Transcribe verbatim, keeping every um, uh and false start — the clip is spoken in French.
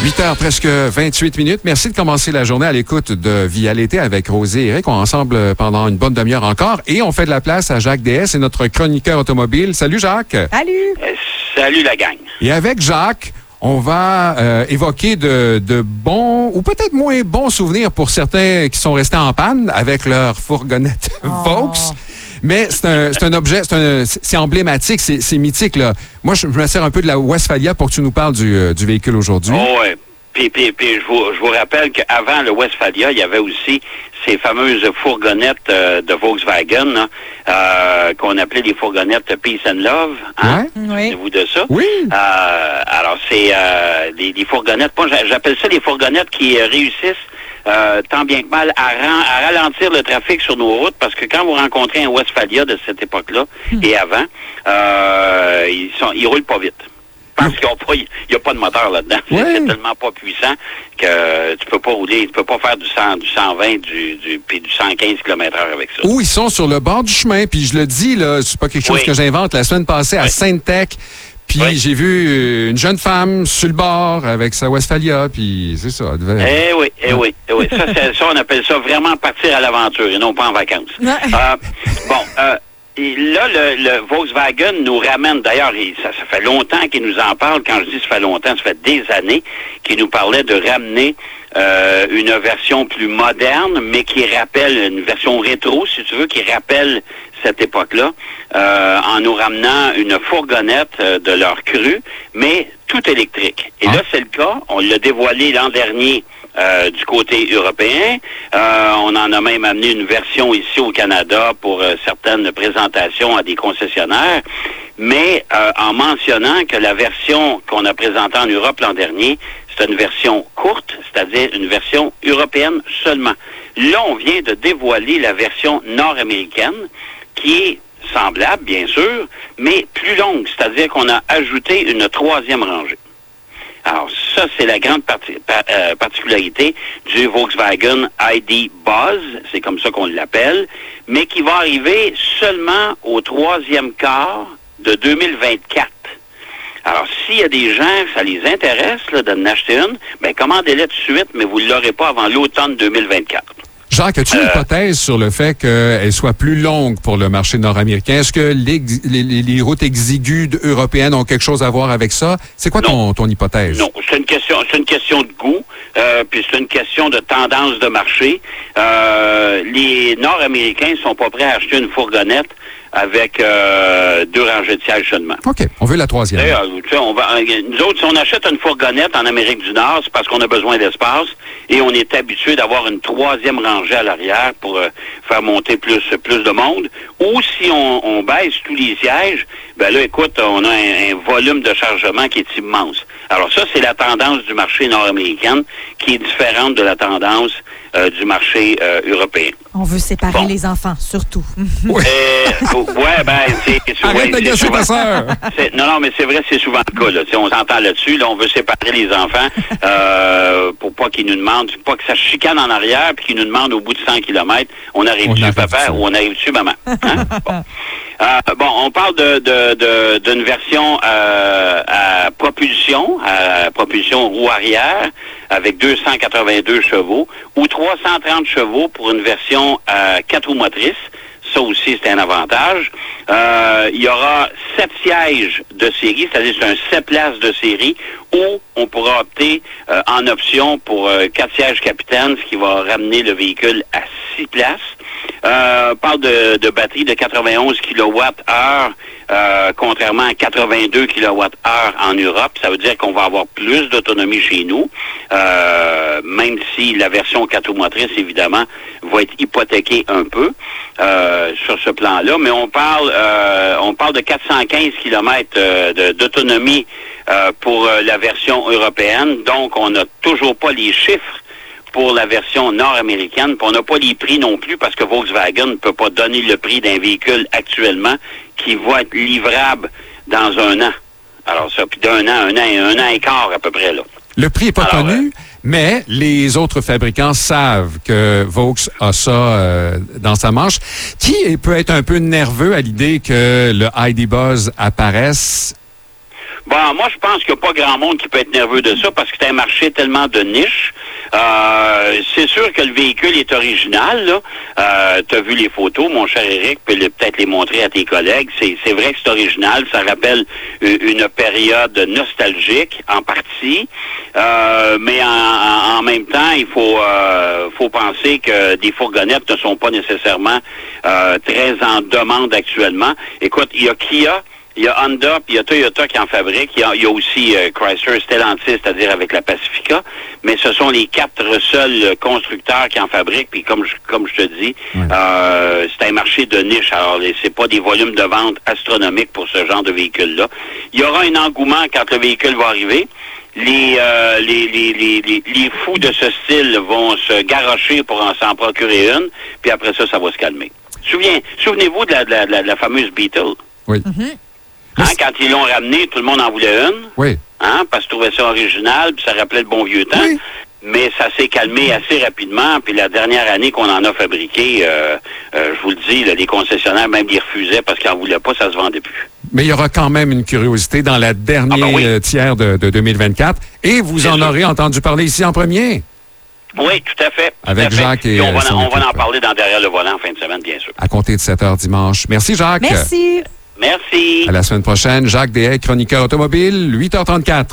huit heures, presque vingt-huit minutes. Merci de commencer la journée à l'écoute de Via l'été avec Rosé et Eric. On est ensemble pendant une bonne demi-heure encore et on fait de la place à Jacques D S, c'est notre chroniqueur automobile. Salut Jacques. Salut. Euh, salut la gang. Et avec Jacques, on va euh, évoquer de, de bons ou peut-être moins bons souvenirs pour certains qui sont restés en panne avec leur fourgonnette Oh. Vaux. Mais c'est un, c'est un objet, c'est, un, c'est emblématique, c'est, c'est mythique, là. Moi, je, je me sers un peu de la Westphalia pour que tu nous parles du, euh, du véhicule aujourd'hui. Oh, ouais. Puis, puis, puis je, vous, je vous rappelle qu'avant le Westphalia, il y avait aussi ces fameuses fourgonnettes euh, de Volkswagen là, euh, qu'on appelait les fourgonnettes Peace and Love. Hein? Oui. Souvenez-vous de ça? Oui. Euh, alors, c'est euh, des, des fourgonnettes, moi j'appelle ça les fourgonnettes qui euh, réussissent Euh, tant bien que mal à, ran- à ralentir le trafic sur nos routes, parce que quand vous rencontrez un Westphalia de cette époque-là Hmm. et avant, euh, ils sont ils roulent pas vite. Parce qu'il n'y a pas de moteur là-dedans. Ouais. C'est, c'est tellement pas puissant que tu peux pas rouler, tu peux pas faire du cent, du cent vingt, du, du, puis du cent quinze kilomètres heure avec ça. Où ils sont sur le bord du chemin, puis je le dis, là, c'est pas quelque chose Oui. que j'invente. La semaine passée, à Oui. Sainte-Tech, puis Oui. j'ai vu euh, une jeune femme sur le bord avec sa Westphalia, puis c'est ça. Elle devait... Eh oui, eh oui, eh oui. Ça, c'est, ça, on appelle ça vraiment partir à l'aventure et non pas en vacances. Ouais. Euh, bon, euh, et là, le, le Volkswagen nous ramène, d'ailleurs, il- ça, ça fait longtemps qu'il nous en parle. Quand je dis ça fait longtemps, ça fait des années qu'il nous parlait de ramener euh, une version plus moderne, mais qui rappelle, une version rétro, si tu veux, qui rappelle cette époque-là, euh, en nous ramenant une fourgonnette euh, de leur cru, mais tout électrique. Et Ah. là, c'est le cas. On l'a dévoilé l'an dernier euh, du côté européen. Euh, on en a même amené une version ici au Canada pour euh, certaines présentations à des concessionnaires. Mais euh, en mentionnant que la version qu'on a présentée en Europe l'an dernier, c'est une version courte, c'est-à-dire une version européenne seulement. Là, on vient de dévoiler la version nord-américaine, qui est semblable, bien sûr, mais plus longue, c'est-à-dire qu'on a ajouté une troisième rangée. Alors, ça, c'est la grande parti- pa- euh, particularité du Volkswagen I D Buzz, c'est comme ça qu'on l'appelle, mais qui va arriver seulement au troisième quart de deux mille vingt-quatre. Alors, s'il y a des gens, ça les intéresse là, d'en acheter une, bien, commandez-la tout de suite, mais vous ne l'aurez pas avant l'automne deux mille vingt-quatre. Jacques, as-tu une Euh, hypothèse sur le fait qu'elle soit plus longue pour le marché nord-américain? Est-ce que les, les, les routes exiguës européennes ont quelque chose à voir avec ça? C'est quoi ton, ton hypothèse? Non, c'est une question, c'est une question de goût, euh, puis c'est une question de tendance de marché. Euh, les Nord-Américains sont pas prêts à acheter une fourgonnette avec euh, deux rangées de sièges seulement. OK, on veut la troisième. D'ailleurs, tu sais, on va, nous autres, si on achète une fourgonnette en Amérique du Nord, c'est parce qu'on a besoin d'espace et on est habitué d'avoir une troisième rangée à l'arrière pour euh, faire monter plus plus de monde. Ou si on, on baisse tous les sièges, ben là, écoute, on a un, un volume de chargement qui est immense. Alors ça, c'est la tendance du marché nord-américain qui est différente de la tendance euh, du marché euh, européen. On veut séparer Bon. les enfants, surtout. Euh, ouais, ben, c'est... c'est- Arrête ouais, de c'est gâcher souvent- ta sœur! c'est- Non, non, mais c'est vrai, c'est souvent le cas. Là. Tu sais, on s'entend là-dessus. Là, on veut séparer les enfants euh, pour pas qu'ils nous demandent, pas que ça chicane en arrière puis qu'ils nous demandent au bout de cent kilomètres, on arrive-tu, arrive papa, dessus. ou on arrive-tu, maman? Hein? Bon. Euh, bon, on parle de, de, de, d'une version euh, à propulsion, à propulsion roue arrière, avec deux cent quatre-vingt-deux chevaux, ou trois cent trente chevaux pour une version à quatre roues motrices. Ça aussi, c'est un avantage. Euh, il y aura sept sièges de série, c'est-à-dire c'est un sept places de série, où on pourra opter euh, en option pour euh, quatre sièges capitaine, ce qui va ramener le véhicule à six places. Euh, on parle de, de batterie de quatre-vingt-onze kilowattheures, euh, contrairement à quatre-vingt-deux kilowattheures en Europe. Ça veut dire qu'on va avoir plus d'autonomie chez nous, euh, même si la version quatre roues motrices, évidemment, va être hypothéquée un peu euh, sur ce plan-là. Mais on parle, euh, on parle de quatre cent quinze kilomètres euh, de- d'autonomie euh, pour euh, la version européenne. Donc, on n'a toujours pas les chiffres pour la version nord-américaine. Puis on n'a pas les prix non plus parce que Volkswagen ne peut pas donner le prix d'un véhicule actuellement qui va être livrable dans un an. Alors ça, puis d'un an, un an, un an et quart à peu près, là. Le prix n'est pas Alors, connu, mais les autres fabricants savent que Vaux a ça euh, dans sa manche. Qui est- peut être un peu nerveux à l'idée que le I D Buzz apparaisse? Bon, moi, je pense qu'il n'y a pas grand monde qui peut être nerveux de ça parce que c'est un marché tellement de niche. Euh, c'est sûr que le véhicule est original, là. Euh, tu as vu les photos, mon cher Éric, peut peut-être les montrer à tes collègues. C'est, c'est vrai que c'est original. Ça rappelle une période nostalgique, en partie. Euh, mais en, en, en même temps, il faut, euh, faut penser que des fourgonnettes ne sont pas nécessairement euh, très en demande actuellement. Écoute, il y a Kia, il y a Honda, puis il y a Toyota qui en fabrique. Il y a, il y a aussi euh, Chrysler, Stellantis, c'est-à-dire avec la Pacifica. Mais ce sont les quatre seuls constructeurs qui en fabriquent. Puis comme je, comme je te dis, ouais. euh, c'est un marché de niche. Alors, c'est pas des volumes de vente astronomiques pour ce genre de véhicule-là. Il y aura un engouement quand le véhicule va arriver. Les, euh, les, les, les, les, les fous de ce style vont se garrocher pour en s'en procurer une. Puis après ça, ça va se calmer. Souviens, souvenez-vous de la, de la, de la, de la fameuse Beetle. Oui. Mm-hmm. Hein, quand ils l'ont ramenée, tout le monde en voulait une. Oui. Hein, parce qu'ils trouvaient ça original, puis ça rappelait le bon vieux temps. Oui. Mais ça s'est calmé assez rapidement. Puis la dernière année qu'on en a fabriqué, euh, euh, je vous le dis, là, les concessionnaires même les refusaient parce qu'ils n'en voulaient pas, ça se vendait plus. Mais il y aura quand même une curiosité dans la dernière ah ben oui. tiers de, de deux mille vingt-quatre. Et vous C'est en sûr. aurez entendu parler ici en premier. Oui, tout à fait. Tout Avec à fait. Jacques et on, va, son on équipe. va en parler dans Derrière le volant en fin de semaine, bien sûr. À compter de sept heures dimanche. Merci, Jacques. Merci. Merci. À la semaine prochaine. Jacques Deshaies, chroniqueur automobile, huit heures trente-quatre.